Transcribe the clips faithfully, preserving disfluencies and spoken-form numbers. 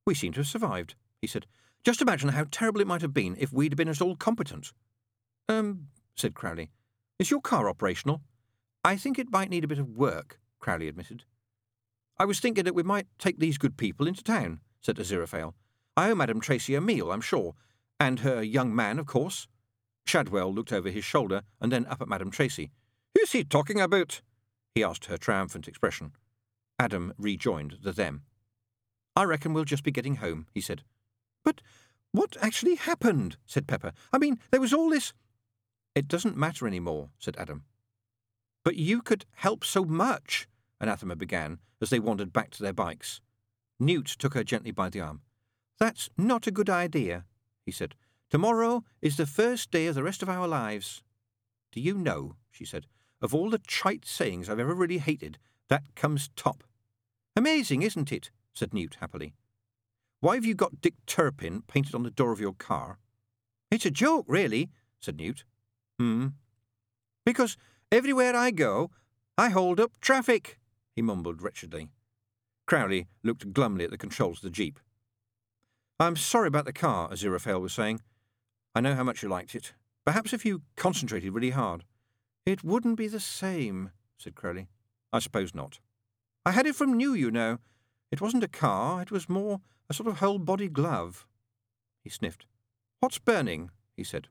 We seem to have survived, he said. Just imagine how terrible it might have been if we'd been at all competent. Um, said Crowley. Is your car operational? I think it might need a bit of work, Crowley admitted. I was thinking that we might take these good people into town, said Aziraphale. I owe Madame Tracy a meal, I'm sure. And her young man, of course. Shadwell looked over his shoulder and then up at Madame Tracy. Who's he talking about? He asked her triumphant expression. Adam rejoined the them. I reckon we'll just be getting home, he said. But what actually happened? Said Pepper. I mean, there was all this... It doesn't matter any more, said Adam. But you could help so much, Anathema began as they wandered back to their bikes. Newt took her gently by the arm. That's not a good idea, he said. Tomorrow is the first day of the rest of our lives. Do you know, she said, of all the trite sayings I've ever really hated, that comes top. Amazing, isn't it? Said Newt happily. Why have you got Dick Turpin painted on the door of your car? It's a joke, really, said Newt. Hmm. Because everywhere I go, I hold up traffic, he mumbled wretchedly. Crowley looked glumly at the controls of the jeep. I'm sorry about the car, Aziraphale was saying. I know how much you liked it. Perhaps if you concentrated really hard. It wouldn't be the same, said Crowley. I suppose not. I had it from new, you know. It wasn't a car, it was more a sort of whole-body glove. He sniffed. What's burning? He said.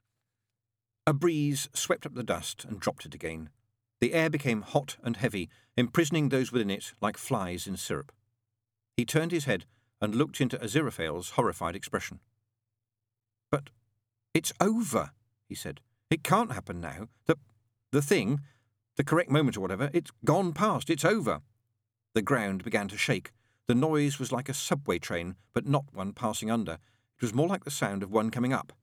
A breeze swept up the dust and dropped it again. The air became hot and heavy, imprisoning those within it like flies in syrup. He turned his head and looked into Aziraphale's horrified expression. But it's over, he said. It can't happen now. The, the thing, the correct moment or whatever, it's gone past, it's over. The ground began to shake. The noise was like a subway train, but not one passing under. It was more like the sound of one coming up.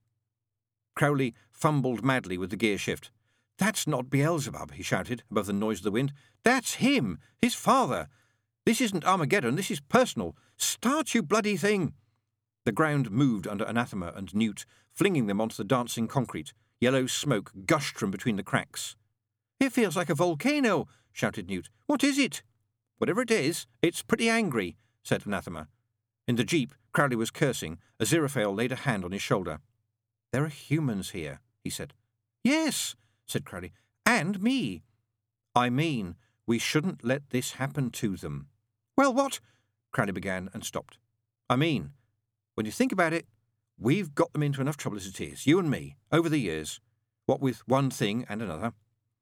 Crowley fumbled madly with the gear shift. That's not Beelzebub, he shouted above the noise of the wind. That's him, his father. This isn't Armageddon, this is personal. Start, you bloody thing! The ground moved under Anathema and Newt, flinging them onto the dancing concrete. Yellow smoke gushed from between the cracks. It feels like a volcano, shouted Newt. What is it? Whatever it is, it's pretty angry, said Anathema. In the jeep, Crowley was cursing. Aziraphale laid a hand on his shoulder. There are humans here, he said. Yes, said Crowley, and me. I mean, we shouldn't let this happen to them. Well, what? Crowley began and stopped. I mean, when you think about it, we've got them into enough trouble as it is, you and me, over the years, what with one thing and another.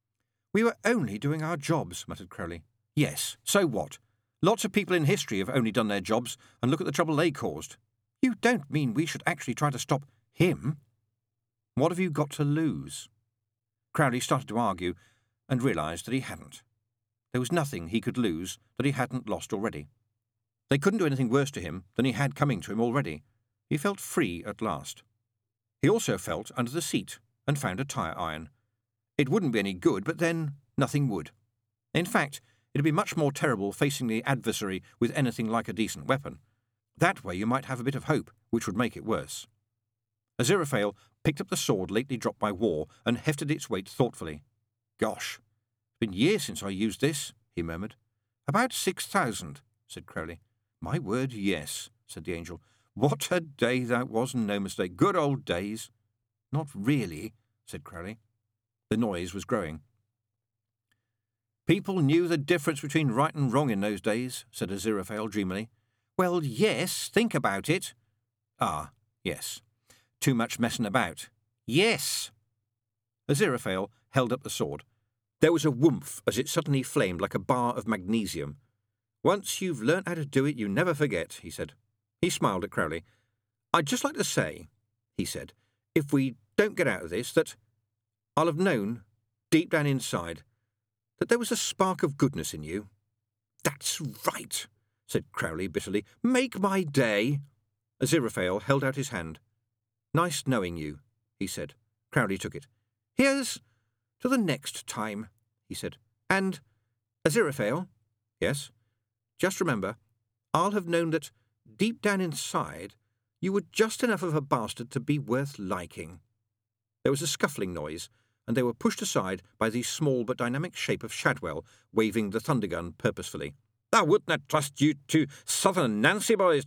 We were only doing our jobs, muttered Crowley. Yes, so what? Lots of people in history have only done their jobs, and look at the trouble they caused. You don't mean we should actually try to stop him? What have you got to lose? Crowley started to argue, and realised that he hadn't. There was nothing he could lose that he hadn't lost already. They couldn't do anything worse to him than he had coming to him already. He felt free at last. He also felt under the seat, and found a tyre iron. It wouldn't be any good, but then nothing would. In fact, it'd be much more terrible facing the adversary with anything like a decent weapon. That way you might have a bit of hope, which would make it worse. Aziraphale picked up the sword lately dropped by war and hefted its weight thoughtfully. Gosh, it's been years since I used this, he murmured. About six thousand, said Crowley. My word, yes, said the angel. What a day that was, and no mistake. Good old days. Not really, said Crowley. The noise was growing. People knew the difference between right and wrong in those days, said Aziraphale dreamily. Well, yes, think about it. Ah, yes. Too much messing about. Yes. Aziraphale held up the sword. There was a whoomph as it suddenly flamed like a bar of magnesium. Once you've learnt how to do it, you never forget, he said. He smiled at Crowley. I'd just like to say, he said, if we don't get out of this, that I'll have known, deep down inside, that there was a spark of goodness in you. That's right, said Crowley bitterly. Make my day. Aziraphale held out his hand. Nice knowing you, he said. Crowley took it. Here's to the next time, he said. And, Aziraphale, yes, just remember, I'll have known that, deep down inside, you were just enough of a bastard to be worth liking. There was a scuffling noise, and they were pushed aside by the small but dynamic shape of Shadwell, waving the thundergun purposefully. I wouldn't trust you two Southern Nancy boys